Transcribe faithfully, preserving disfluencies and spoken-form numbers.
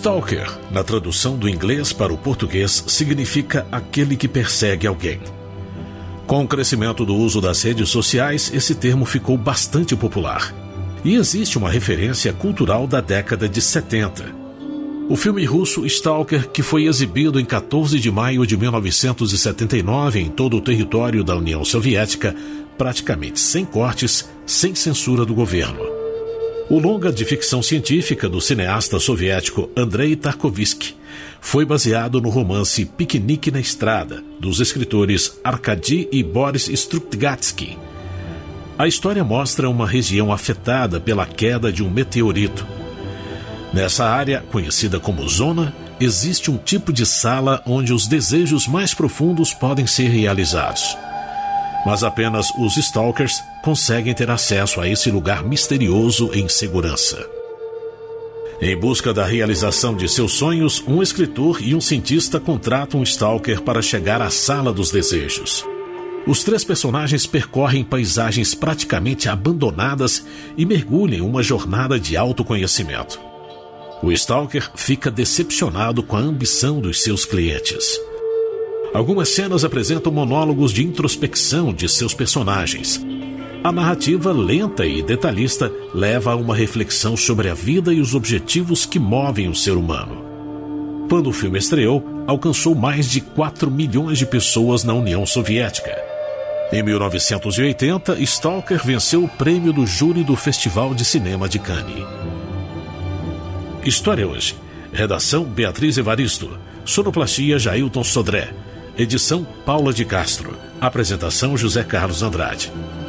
Stalker, na tradução do inglês para o português, significa aquele que persegue alguém. Com o crescimento do uso das redes sociais, esse termo ficou bastante popular. E existe uma referência cultural da década de setenta. O filme russo Stalker, que foi exibido em quatorze de maio de mil novecentos e setenta e nove em todo o território da União Soviética, praticamente sem cortes, sem censura do governo. O longa de ficção científica do cineasta soviético Andrei Tarkovsky foi baseado no romance Piquenique na Estrada, dos escritores Arkady e Boris Strugatsky. A história mostra uma região afetada pela queda de um meteorito. Nessa área, conhecida como Zona, existe um tipo de sala onde os desejos mais profundos podem ser realizados. Mas apenas os Stalkers conseguem ter acesso a esse lugar misterioso em segurança. Em busca da realização de seus sonhos, um escritor e um cientista contratam um Stalker para chegar à Sala dos Desejos. Os três personagens percorrem paisagens praticamente abandonadas e mergulham em uma jornada de autoconhecimento. O Stalker fica decepcionado com a ambição dos seus clientes. Algumas cenas apresentam monólogos de introspecção de seus personagens. A narrativa, lenta e detalhista, leva a uma reflexão sobre a vida e os objetivos que movem o ser humano. Quando o filme estreou, alcançou mais de quatro milhões de pessoas na União Soviética. Em mil novecentos e oitenta, Stalker venceu o prêmio do júri do Festival de Cinema de Cannes. História hoje. Redação Beatriz Evaristo. Sonoplastia Jailton Sodré. Edição Paula de Castro. Apresentação José Carlos Andrade.